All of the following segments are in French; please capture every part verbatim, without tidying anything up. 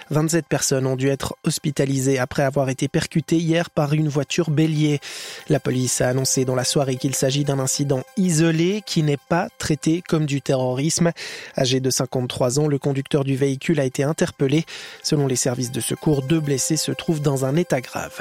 vingt-sept personnes ont dû être hospitalisées après avoir été percutées hier par une voiture bélier. La police a annoncé dans la soirée qu'il s'agit d'un incident isolé qui n'est pas traité comme du terrorisme. Âgé de cinquante-trois ans, le conducteur du véhicule a été interpellé. Selon les services de secours, deux blessés se trouvent dans un état grave.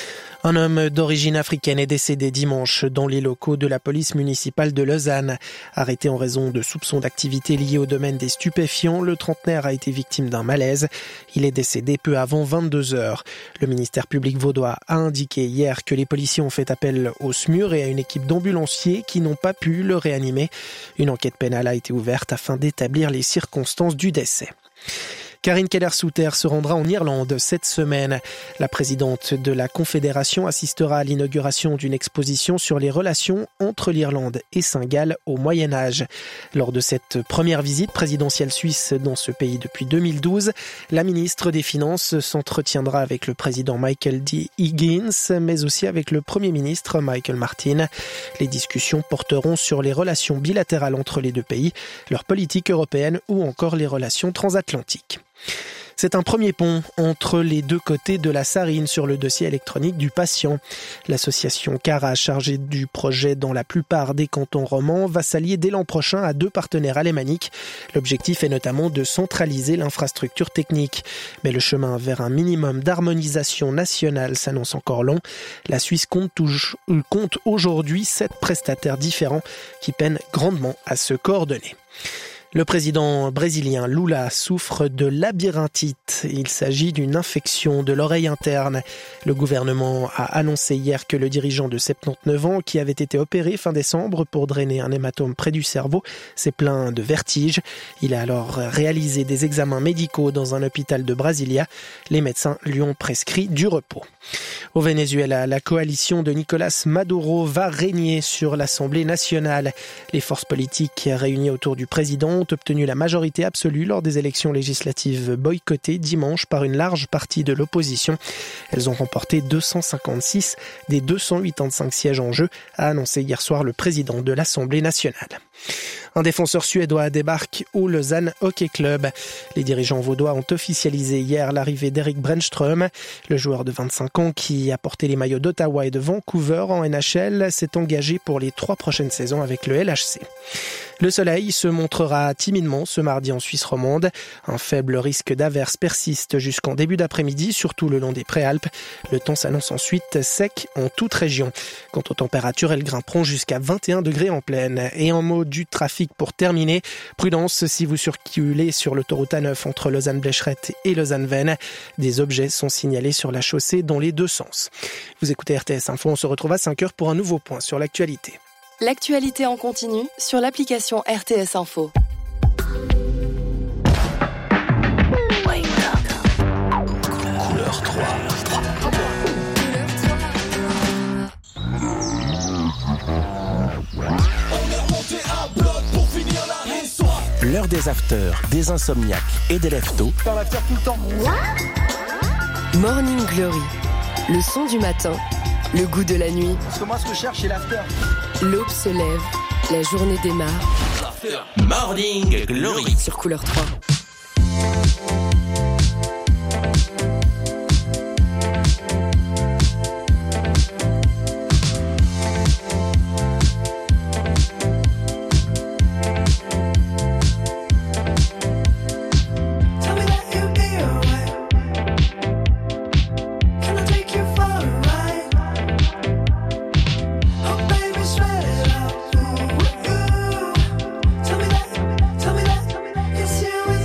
Un homme d'origine africaine est décédé dimanche dans les locaux de la police municipale de Lausanne. Arrêté en raison de soupçons d'activité liées au domaine des stupéfiants, le trentenaire a été victime d'un malaise. Il est décédé peu avant vingt-deux heures. Le ministère public vaudois a indiqué hier que les policiers ont fait appel au S M U R et à une équipe d'ambulanciers qui n'ont pas pu le réanimer. Une enquête pénale a été ouverte afin d'établir les circonstances du décès. Karine Keller-Souter se rendra en Irlande cette semaine. La présidente de la Confédération assistera à l'inauguration d'une exposition sur les relations entre l'Irlande et Saint-Gall au Moyen-Âge. Lors de cette première visite présidentielle suisse dans ce pays depuis deux mille douze, la ministre des Finances s'entretiendra avec le président Michael D. Higgins, mais aussi avec le Premier ministre Michael Martin. Les discussions porteront sur les relations bilatérales entre les deux pays, leur politique européenne ou encore les relations transatlantiques. C'est un premier pont entre les deux côtés de la Sarine sur le dossier électronique du patient. L'association CARA, chargée du projet dans la plupart des cantons romans, va s'allier dès l'an prochain à deux partenaires alémaniques. L'objectif est notamment de centraliser l'infrastructure technique. Mais le chemin vers un minimum d'harmonisation nationale s'annonce encore long. La Suisse compte, touche, compte aujourd'hui sept prestataires différents qui peinent grandement à se coordonner. Le président brésilien Lula souffre de labyrinthite. Il s'agit d'une infection de l'oreille interne. Le gouvernement a annoncé hier que le dirigeant de soixante-dix-neuf ans, qui avait été opéré fin décembre pour drainer un hématome près du cerveau, s'est plaint de vertige. Il a alors réalisé des examens médicaux dans un hôpital de Brasilia. Les médecins lui ont prescrit du repos. Au Venezuela, la coalition de Nicolás Maduro va régner sur l'Assemblée nationale. Les forces politiques réunies autour du président ont obtenu la majorité absolue lors des élections législatives boycottées dimanche par une large partie de l'opposition. Elles ont remporté deux cent cinquante-six des deux cent quatre-vingt-quinze sièges en jeu, a annoncé hier soir le président de l'Assemblée nationale. Un défenseur suédois débarque au Lausanne Hockey Club. Les dirigeants vaudois ont officialisé hier l'arrivée d'Erik Brännström. Le joueur de vingt-cinq ans qui a porté les maillots d'Ottawa et de Vancouver en N H L s'est engagé pour les trois prochaines saisons avec le L H C. Le soleil se montrera timidement ce mardi en Suisse romande. Un faible risque d'averse persiste jusqu'en début d'après-midi, surtout le long des Préalpes. Le temps s'annonce ensuite sec en toute région. Quant aux températures, elles grimperont jusqu'à vingt et un degrés en plaine. Et en mot du trafic pour terminer, prudence si vous circulez sur l'autoroute A neuf entre Lausanne-Blécherette et Lausanne-Vennes. Des objets sont signalés sur la chaussée dans les deux sens. Vous écoutez R T S Info, on se retrouve à cinq heures pour un nouveau point sur l'actualité. L'actualité en continu sur l'application R T S Info. Couleur trois. L'heure des afters, des insomniaques et des leftos. Dans l'after tout le temps. Morning Glory, le son du matin, le goût de la nuit. Parce que moi, ce que je cherche, c'est l'after. L'aube se lève, la journée démarre. Morning Glory sur Couleur trois. Tell me that, yes you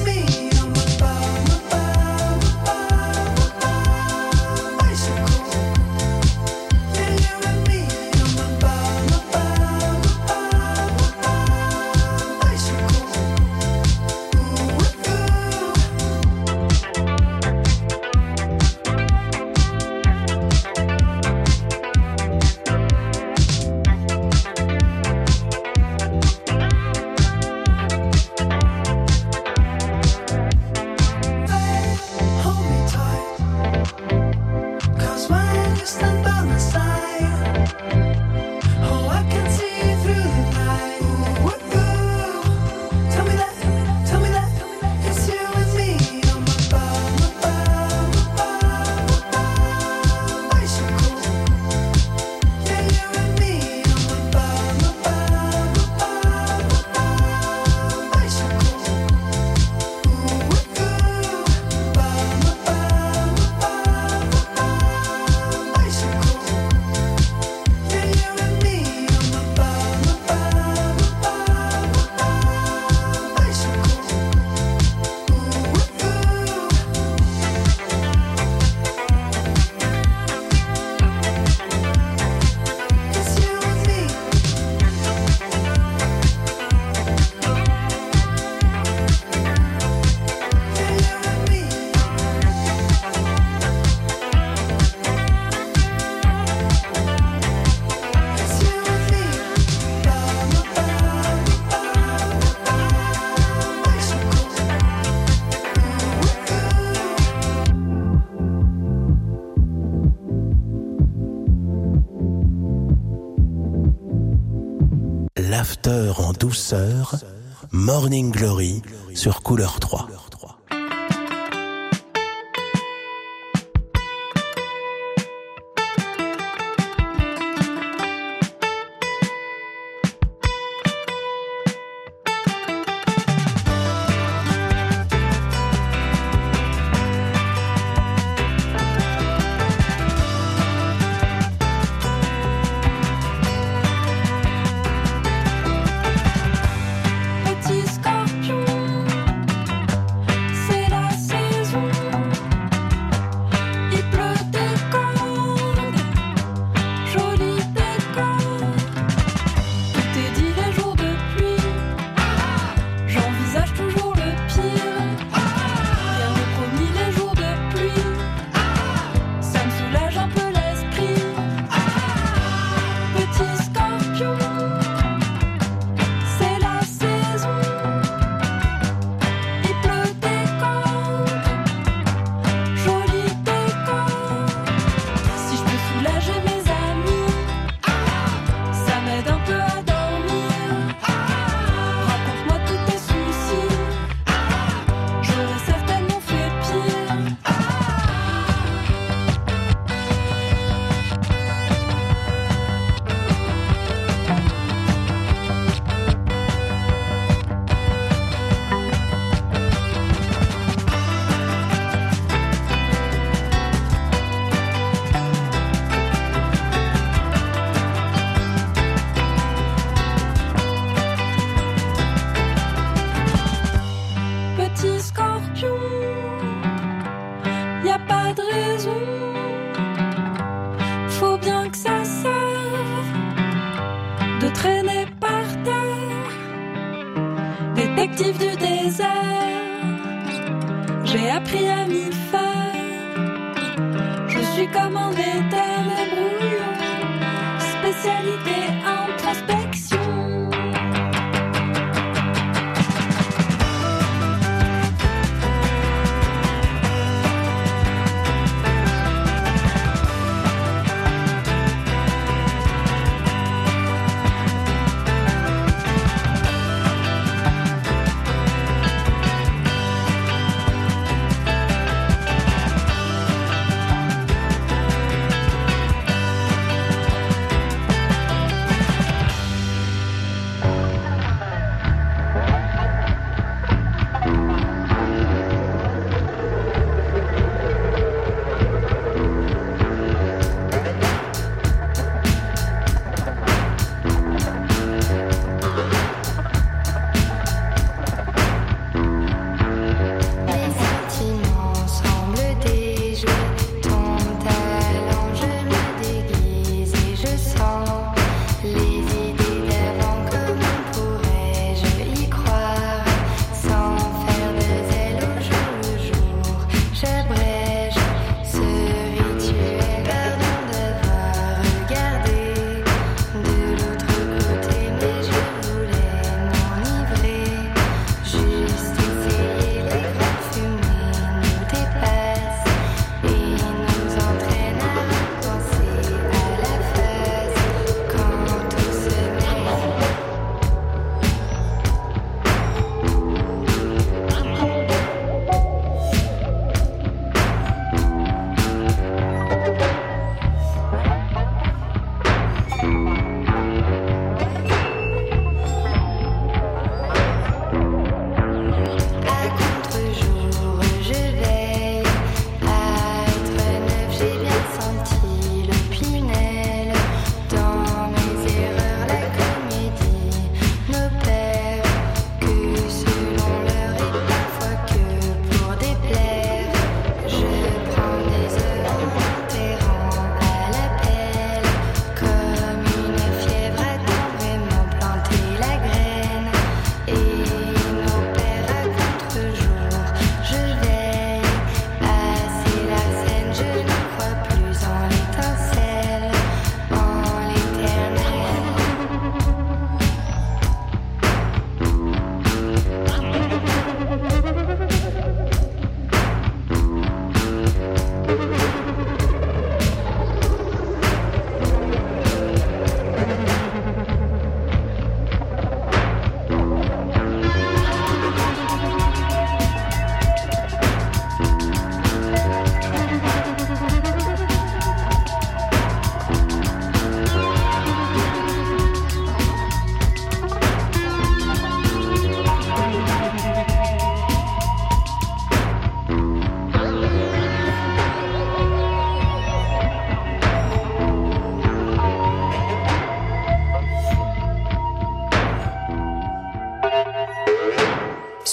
after en douceur, Morning Glory sur Couleur trois.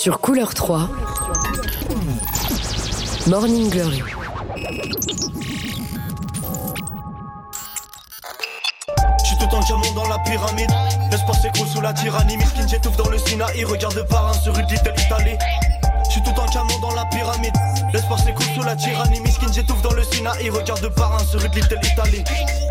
Sur Couleur trois, Morning Glory. J'suis tout en diamant dans la pyramide. L'espace s'écroule sous la tyrannie. Miskin j'étouffe dans le Sinaï. Regarde par un sur une Little Italy. J'suis tout en diamant dans la pyramide. L'espace s'écroule sous la tyrannie. Miskin j'étouffe dans le Sinaï. Regarde par un sur une Little Italy.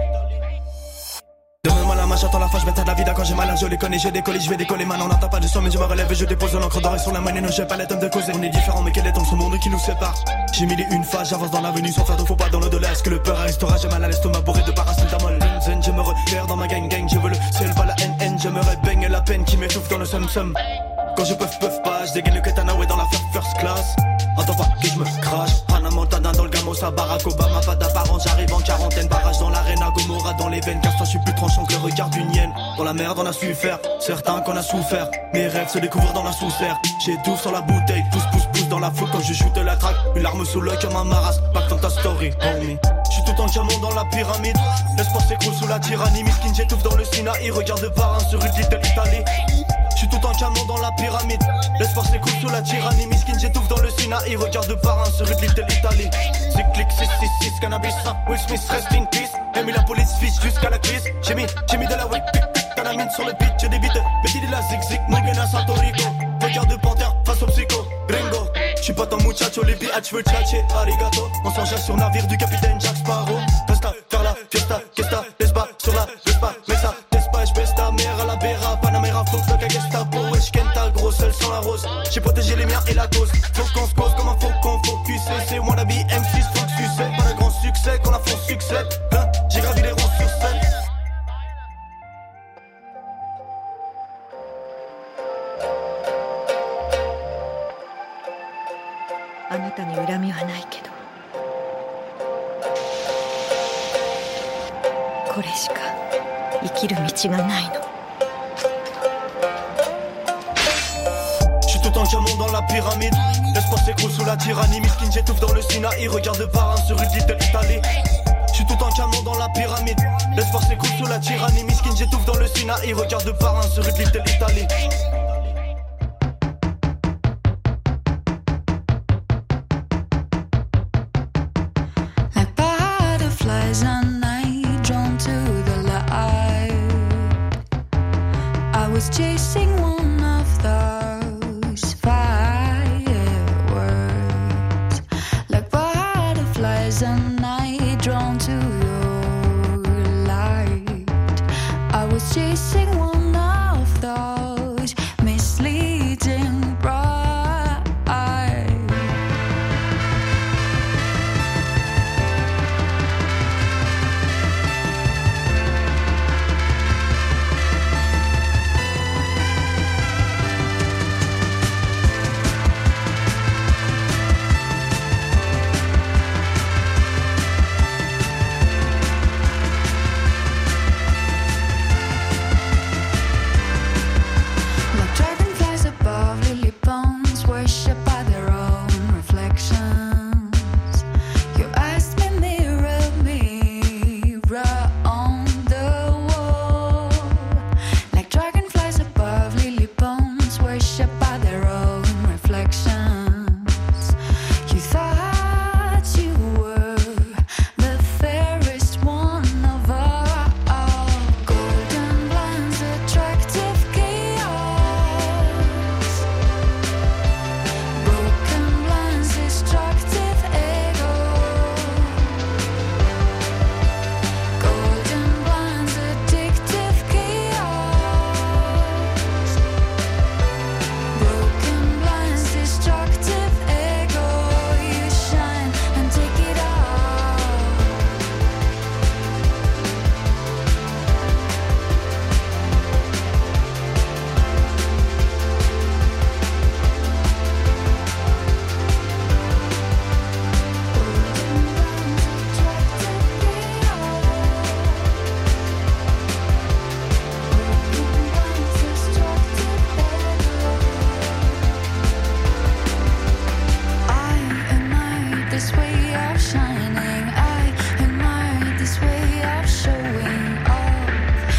Demain mal à ma j'attends la fin, j'bête à la vida quand j'ai mal, je les connais, j'ai décollé, je vais décoller, maintenant on n'entend pas de son, mais je me relève et je dépose l'encre dorée sur la monnaie, non j'ai pas les temps de causer, on est différents mais quel est ton ce monde qui nous sépare. J'ai mille et une fois, j'avance dans l'avenue sans faire de faux pas dans le delà, est-ce que le peur restera, j'ai mal à l'estomac bourré de paracétamol. Zen, je me repère dans ma gang gang, je veux le ciel, pas la haine haine, j'aimerais baigner la peine qui m'étouffe dans le sum sum. Quand je puff puff pas, je dégaine le katana ouais dans la first, first class. Entends pas que je me crache, Hannah Montana dans le Gamosa, Barack Obama, pas d'apparence, j'arrive en quarantaine, barrage dans l'arena, Gomorrah dans les veines, car toi je suis plus tranchant que le regard d'une hyène. Dans la merde on a su faire, certains qu'on a souffert, mes rêves se découvrent dans la sous-serre. J'étouffe sur la bouteille, pousse pousse pousse dans la foule quand je shoot la traque, une larme sous l'œil comme un maras, back dans ta story, homie. J'suis tout en diamant dans la pyramide, l'espace s'écroule sous la tyrannie, Miskin j'étouffe dans le Sinaï, regarde par un sur une Little Italy. J'suis tout en diamant dans la pyramide, l'espace s'écoule sous la tyrannie, Miskin j'étouffe dans le Sinaï, regarde par un sur une Little Italy. Cyclique six six six, cannabis, Will Smith rest in peace. J'ai mis la police fiche jusqu'à la cuisse, j'ai mis, j'ai mis de la whip, canamine sur le beat, j'ai des beats, mais de la zig zig, Mugena Santo Rico. Regarde panthère face au psycho, gringo. J'suis pas ton muchacho, les biatch veulent tchatcher, arigato. On s'enjaille sur navire du capitaine Jack Sparrow. Costa, Carla, Fiesta, Kesta, l'espa, sur la, l'espa, Mesa, l'espa, j'baisse ta mère à la Bera, Panamera, faut que la Gestapo, wesh, Kenta, gros seul sans la rose. J'ai protégé les miens et la cause. Faut qu'on se cause comme un faucon, focus, c'est wannabe M six, faut que succès. Pas de grand succès, quand la France succède, hein, j'ai gravi les ronds sur scène. あなたに恨みはないけどこれしか生きる道がないの J'suis tout en diamant dans la pyramide, l'espace s'écroule sous la tyrannie, Miskin j'étouffe dans le Sinaï, regarde par un sur une Little Italy. J'suis tout en diamant dans la pyramide, l'espace s'écroule sous la tyrannie, Miskin j'étouffe dans le Sinaï, regarde par un sur une Little Italy. And I drawn to the light. I was chasing one of those fireworks, like butterflies. And I drawn to your light. I was chasing one of those misleading bright.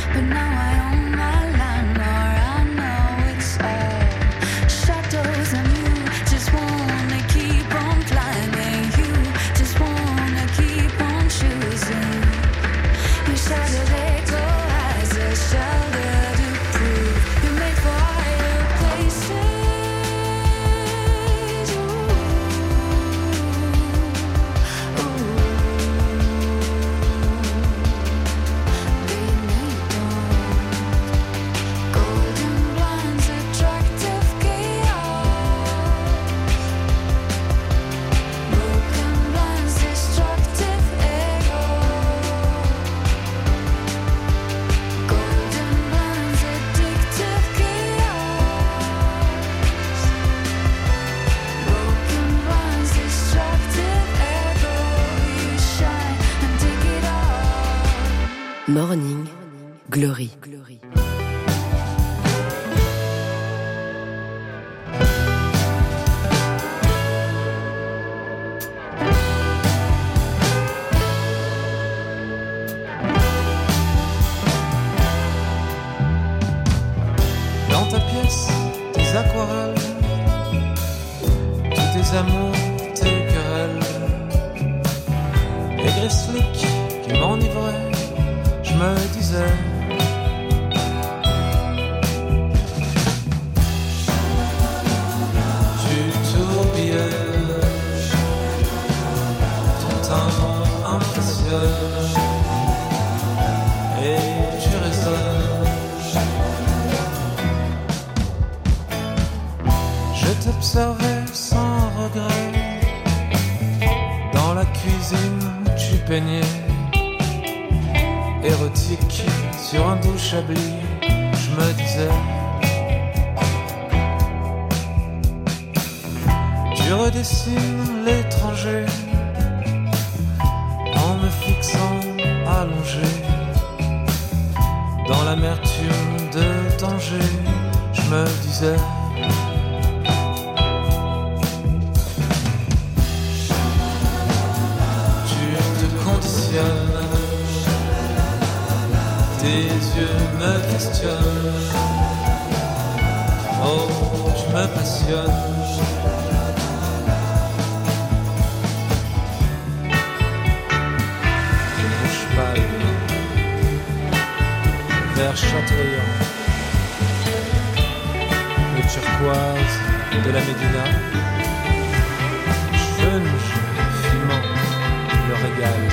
Shadows and Morning Glory. Dans ta pièce, tes aquarelles, tous tes amours, tes querelles, les griffes qui m'enivraient, je me disais. Tu tourbillais, ton teint impressionne, et tu résonnes. Je t'observais sans regret, dans la cuisine tu peignais, érotique sur un doux chablis, je me disais. Tu redessines l'étranger, en me fixant allongé, dans l'amertume de danger, je me disais. Tes yeux me questionnent, oh, tu me passionnes. Rouge pâle, vert chatoyant, le turquoise de la Médina, cheveux nus, fumant, le régal.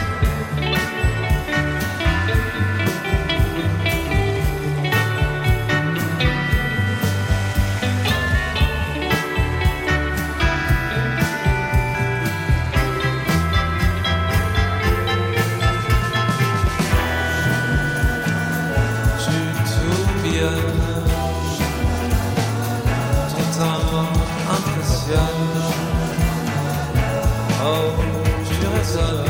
Oh, tu résonnes.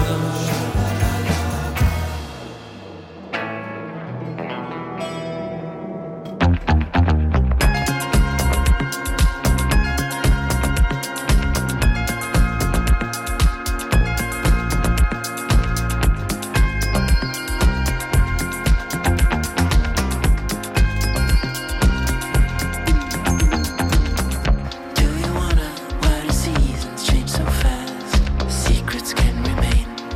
Do you wanna wear the seasons change so fast? Secrets can remain.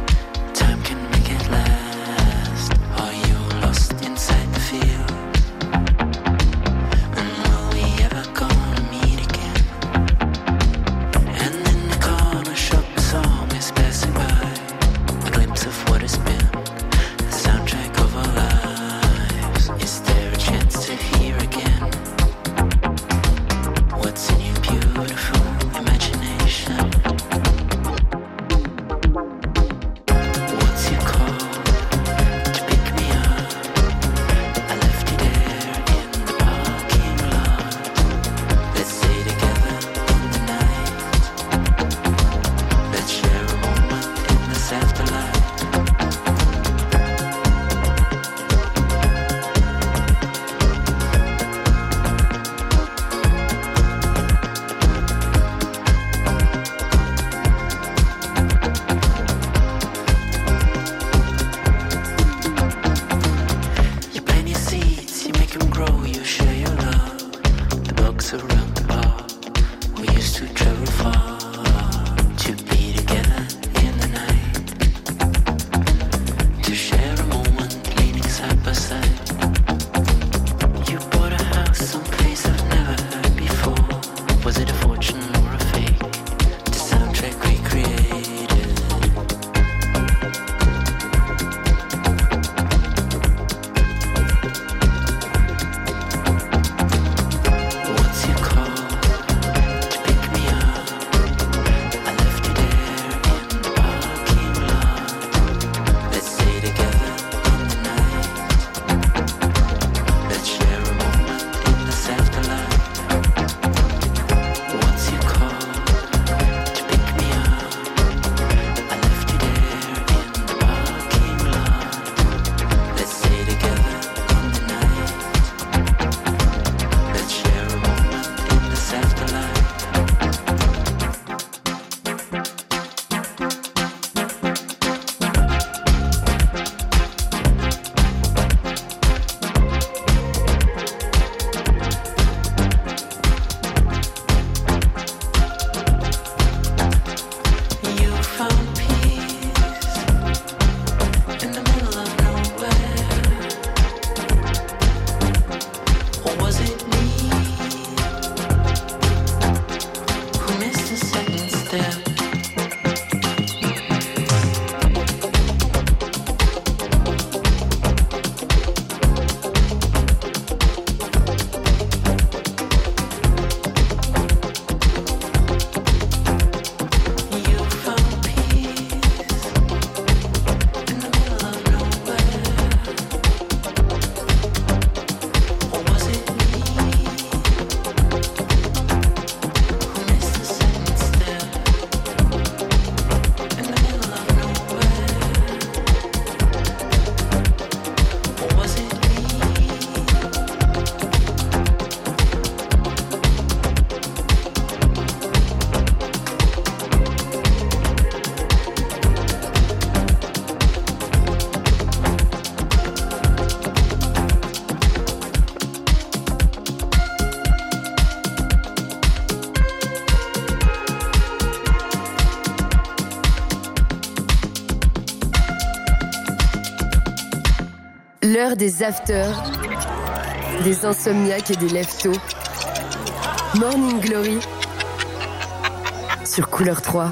L'heure des afters, des insomniaques et des lève-tôt. Morning Glory sur Couleur trois.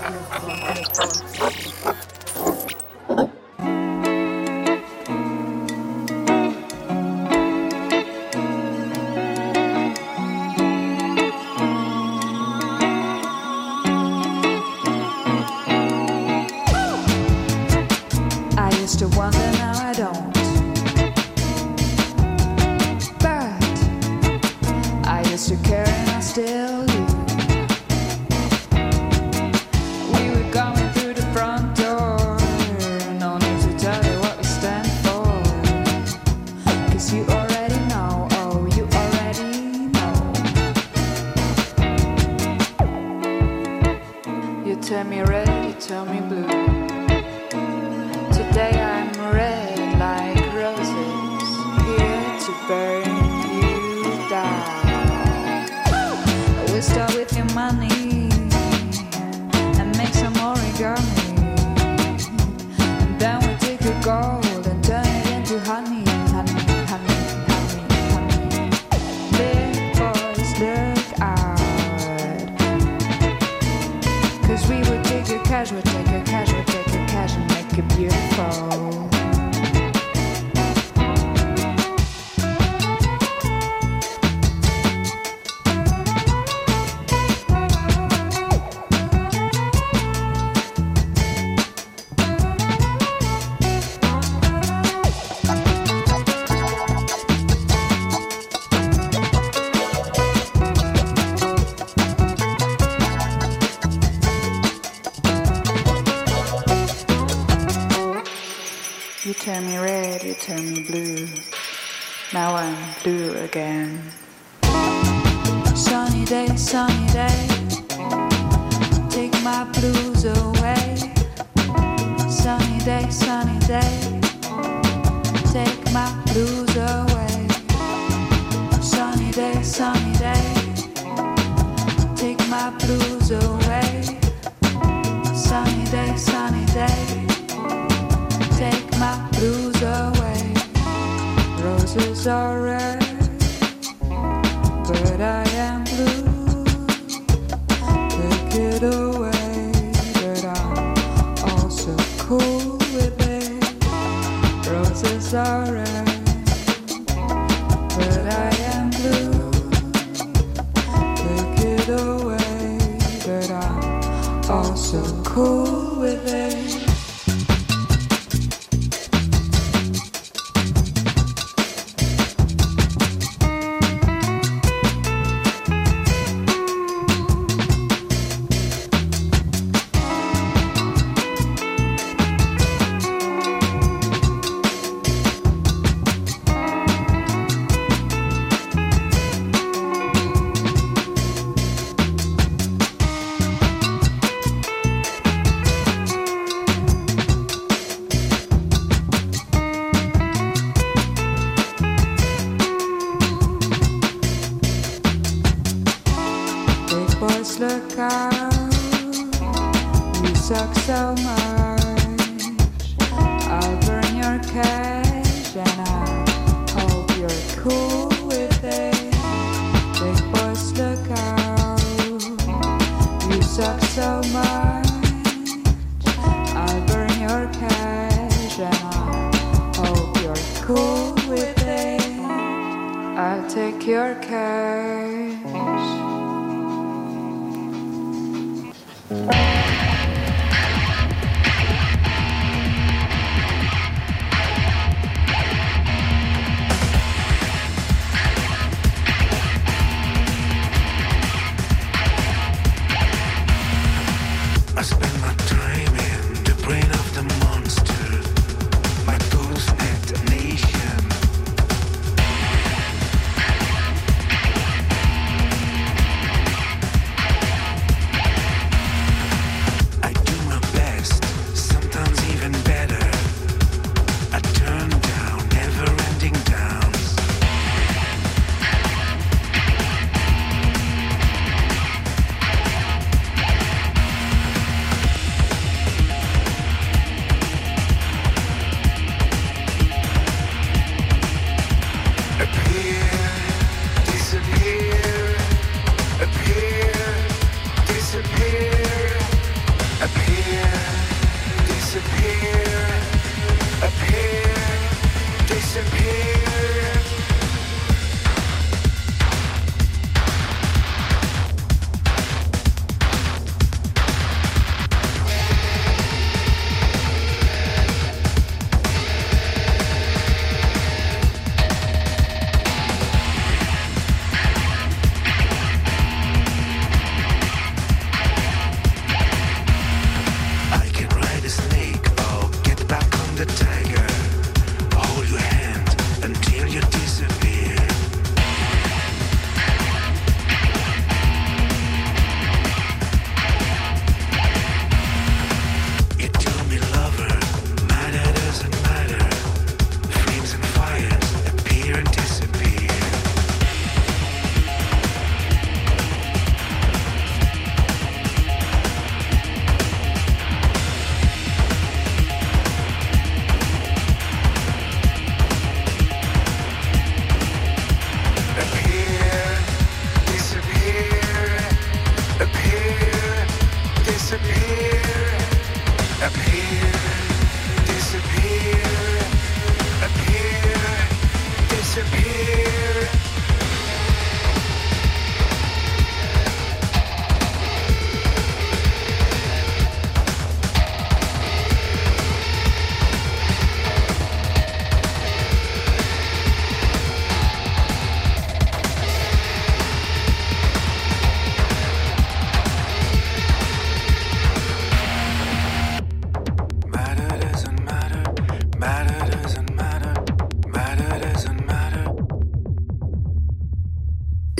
Nation.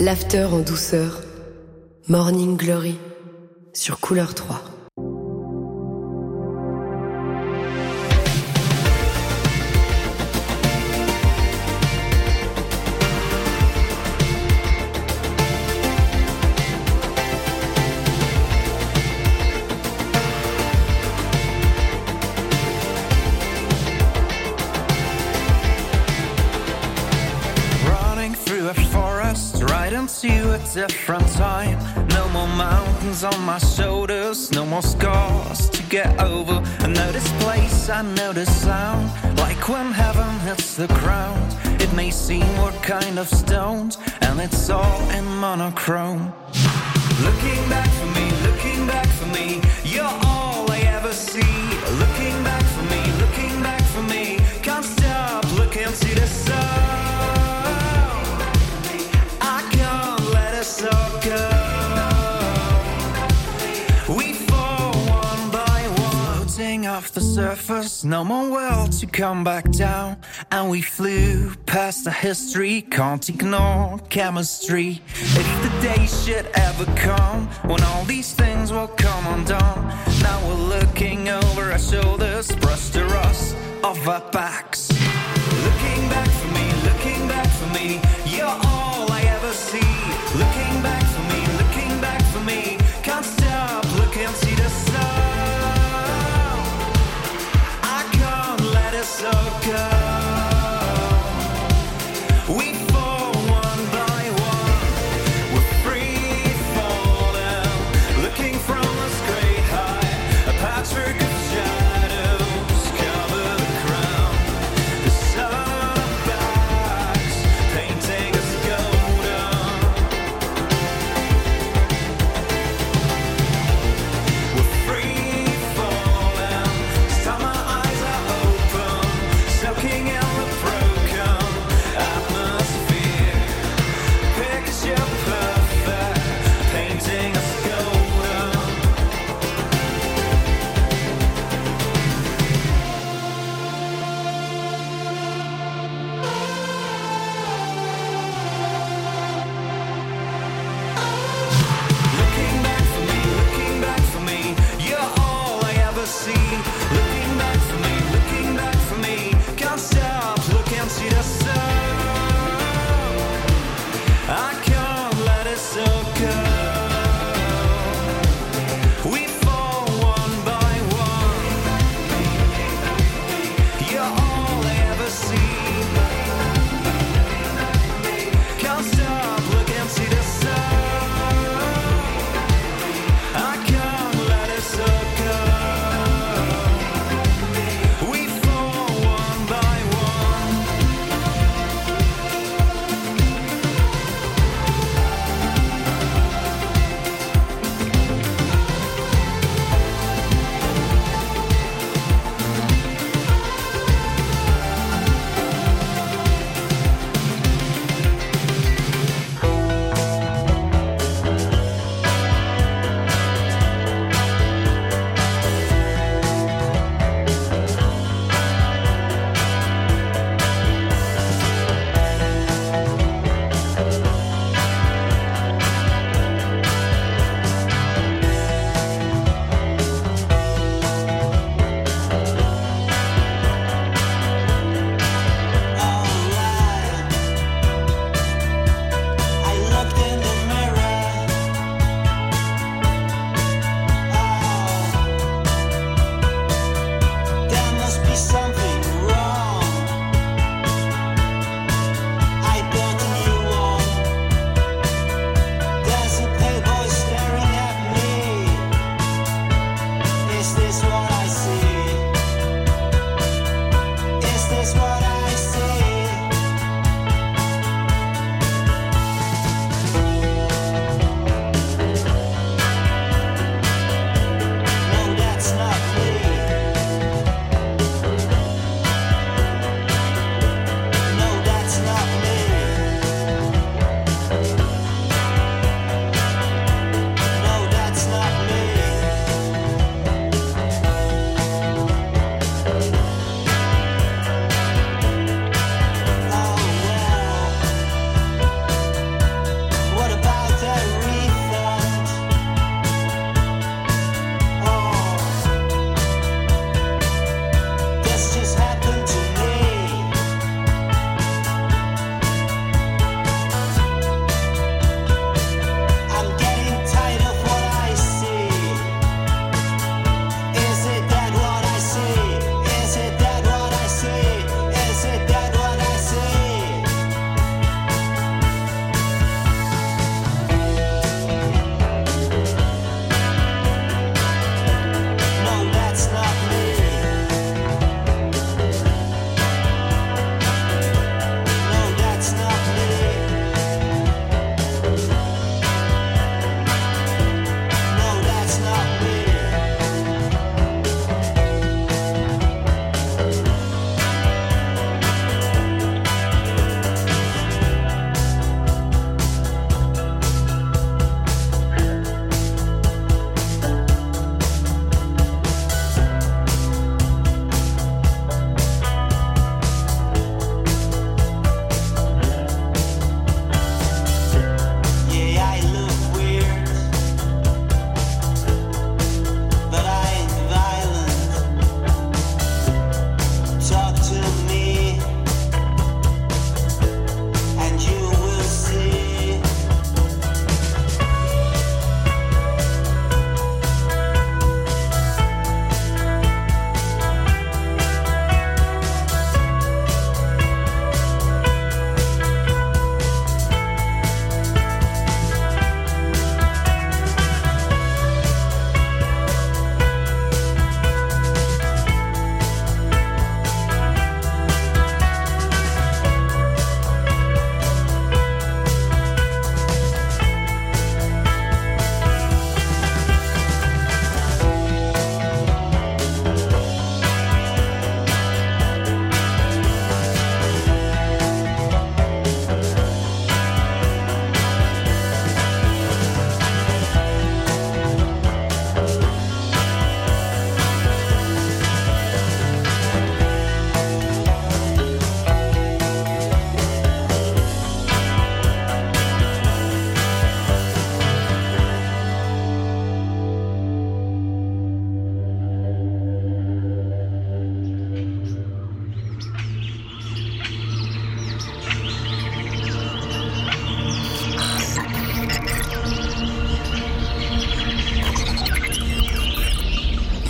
L'after en douceur. Morning Glory sur Couleur trois. To a different time. No more mountains on my shoulders, no more scars to get over. I know this place, I know this sound, like when heaven hits the ground. It may seem we're kind of stoned, and it's all in monochrome. Looking back for me, looking back for me, you're all I ever see. Looking back for me, looking back for me, can't stop looking to the sun. So go. We fall one by one, floating off the surface, no more world to come back down. And we flew past the history, can't ignore chemistry. If the day should ever come when all these things will come undone, now we're looking over our shoulders, brush the rust off our backs. Looking back for me, looking back for me, you're all I ever see. Looking back for me, looking back for me, can't stop looking to the sun. I can't let it so go. We fall one by one, we're free falling, looking from the sky high, a patchwork of shadows cover the ground.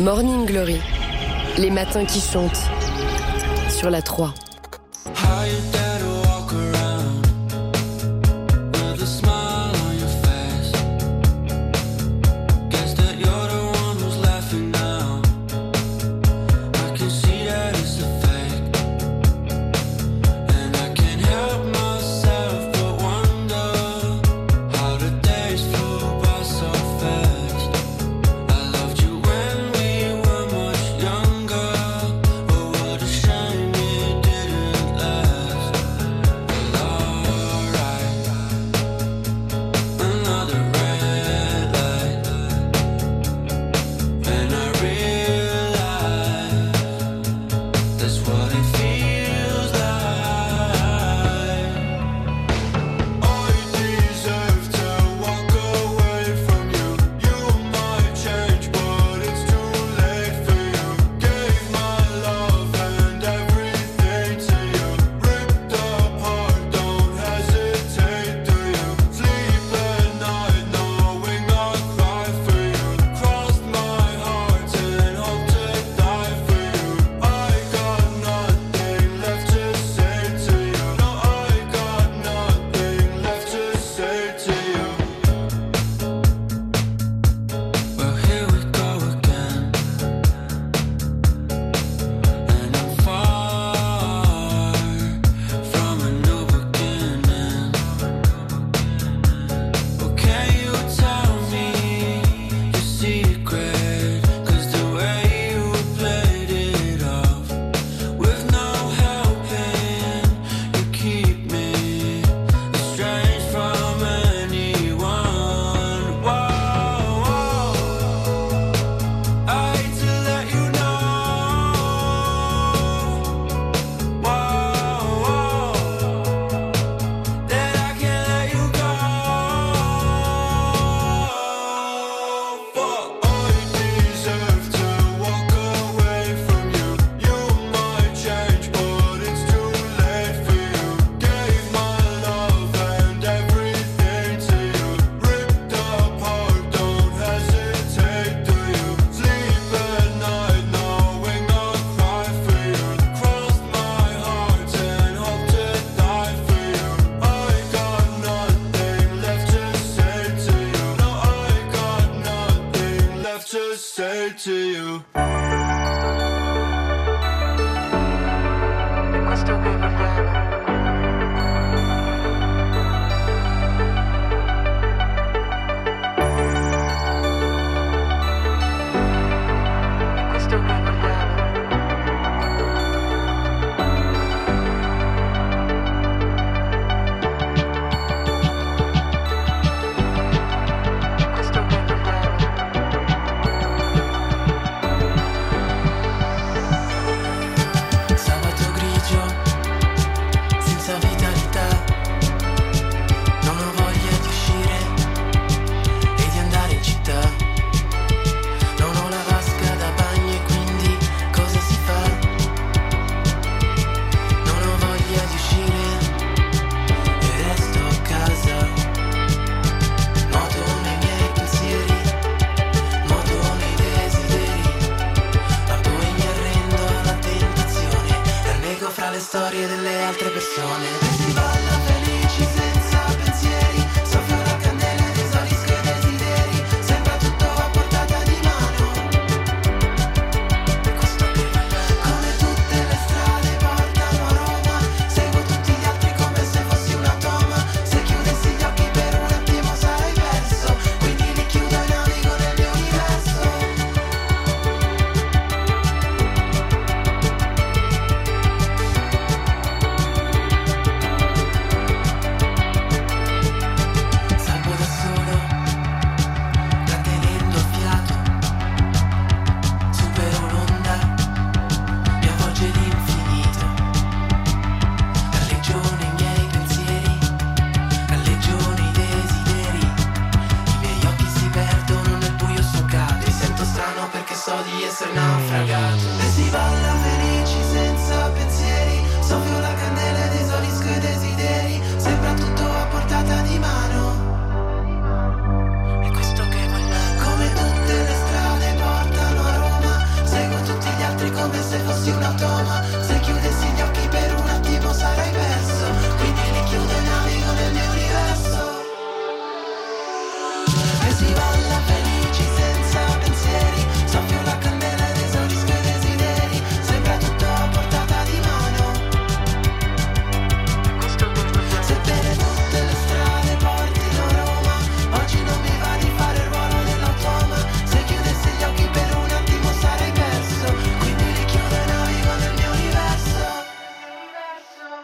Morning Glory, les matins qui chantent sur la trois. to you. Storie delle altre persone. Si balla felici senza pensieri, soffio una candela, risolisco i desideri, sembra tutto a portata di mano. Come tutte le strade portano a Roma, seguo tutti gli altri come se fossi una toma. Se chiudessi gli occhi per un attimo sarei perso, quindi li chiudo e navigo nel mio universo.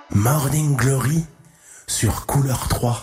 Morning Glory sur Couleur trois.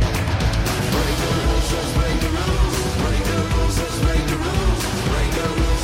Break the rules, let's break the rules. Break the rules, let's break the rules.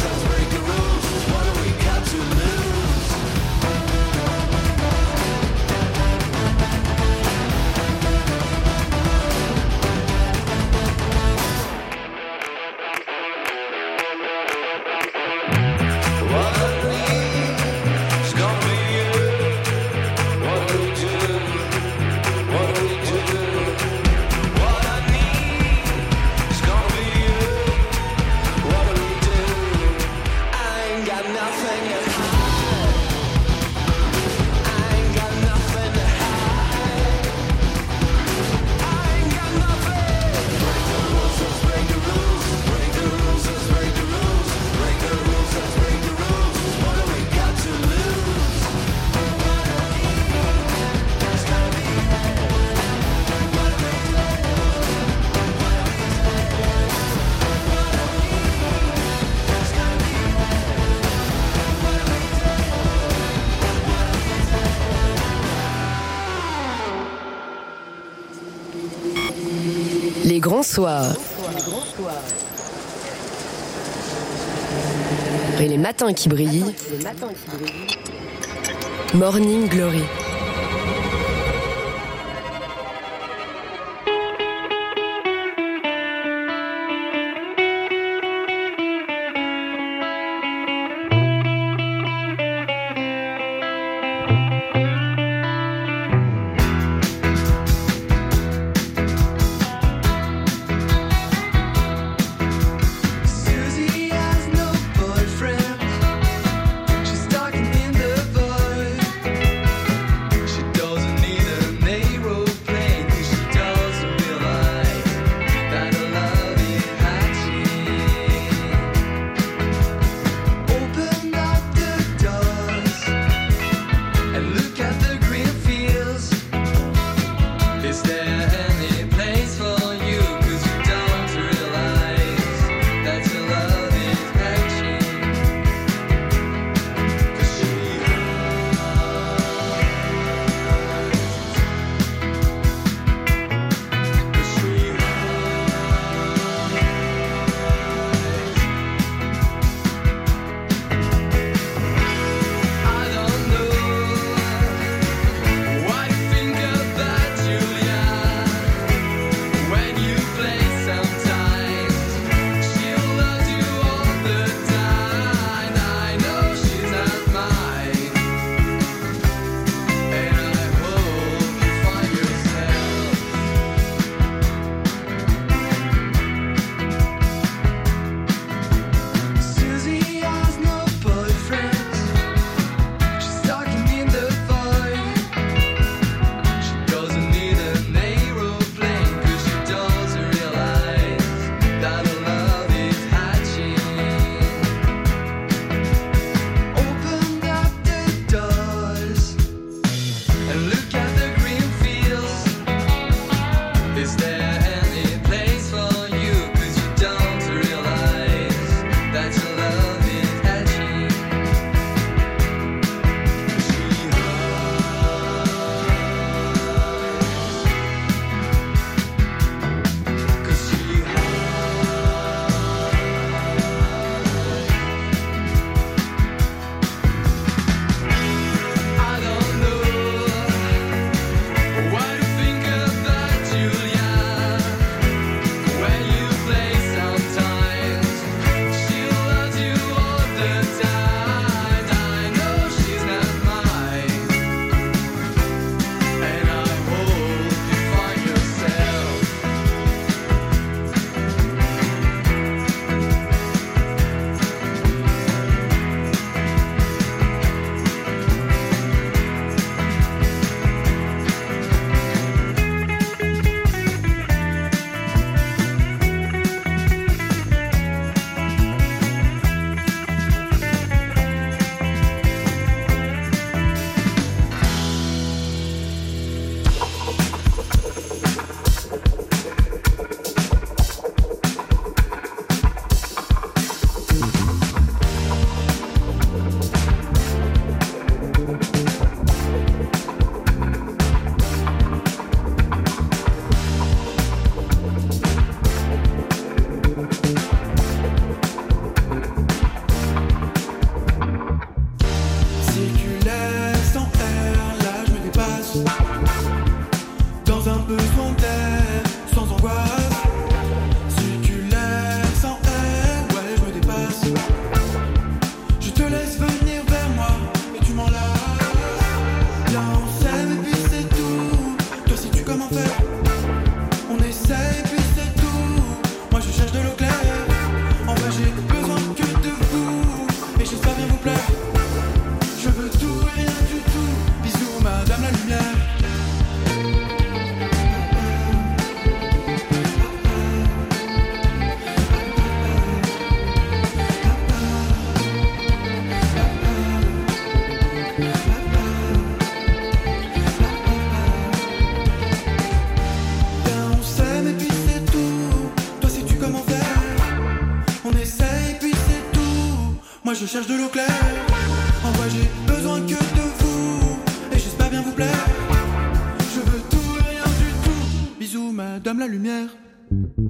grands soirs. Et les matins qui brillent. Morning Glory. Moi je cherche de l'eau claire. En vrai j'ai besoin que de vous. Et j'espère bien vous plaire. Je veux tout et rien du tout. Bisous madame la lumière.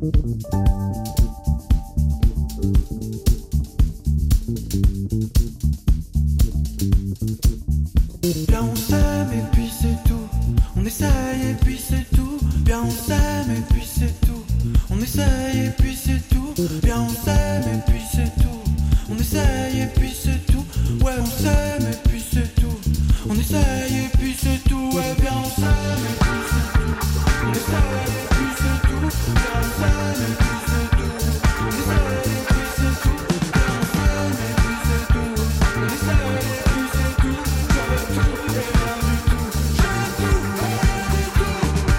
Bien on s'aime et puis c'est tout. On essaye et puis c'est tout. Bien on s'aime et puis c'est tout. On essaye et puis c'est tout. Bien on s'aime et puis c'est tout. On essaye et puis c'est tout. Ouais on s'aime et puis c'est tout. On essaye et puis c'est tout. Ouais bien on s'aime et puis c'est tout. On essaye et puis c'est tout. Bien on s'aime et puis c'est tout. On essaye et puis c'est tout. Bien on s'aime et puis c'est tout. On essaye et puis c'est tout. J'avais tout et rien du tout. J'avais tout et rien du tout.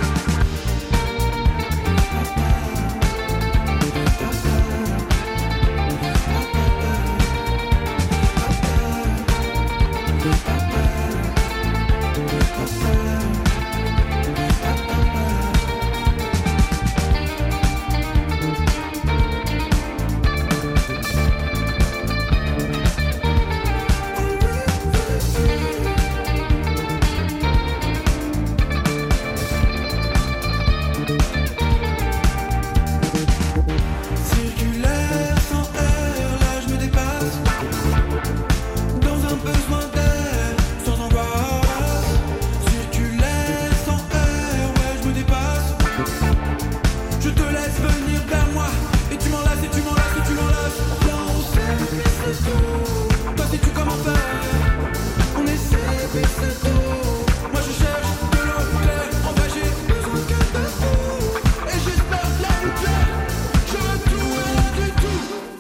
Circulaire sans air, là je me dépasse. Dans un besoin d'air, sans angoisse. Circulaire sans air, ouais je me dépasse. Je te laisse venir vers moi. Et tu m'enlaces, et tu m'enlaces, et tu m'enlaces. Viens on s'aime et puis c'est tout. Toi sais-tu comment faire? On essaie et puis c'est tout. Moi je cherche de l'eau claire. En vrai j'ai besoin que de vous. Et j'espère que la vous plaît. Je veux tout et rien du tout.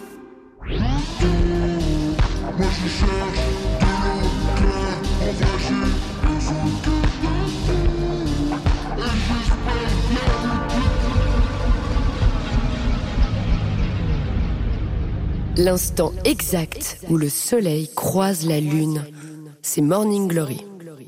Moi je cherche de l'eau claire. En vrai j'ai besoin que de vous. Et j'espère que la vous plaît. L'instant exact où le soleil croise la lune, c'est Morning Glory.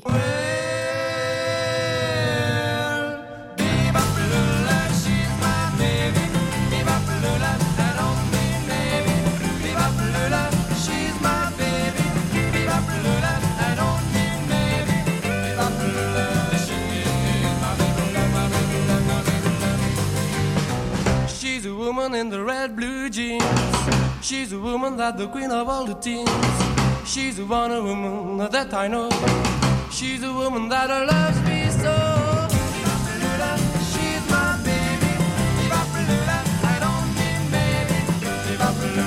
She's a woman in the red blue jeans. She's a woman that's the queen of all the teens. She's a Wonder Woman that I know. She's a woman that loves me so. She's my baby. I don't mean baby. She's my baby.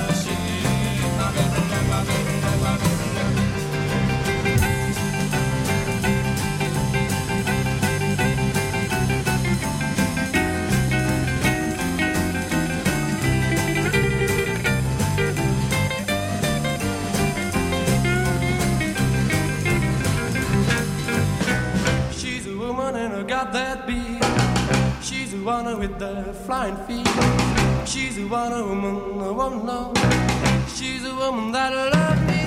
Got that beat. She's the one with the flying feet. She's the Wonder Woman, I won't know. She's a woman that loves me.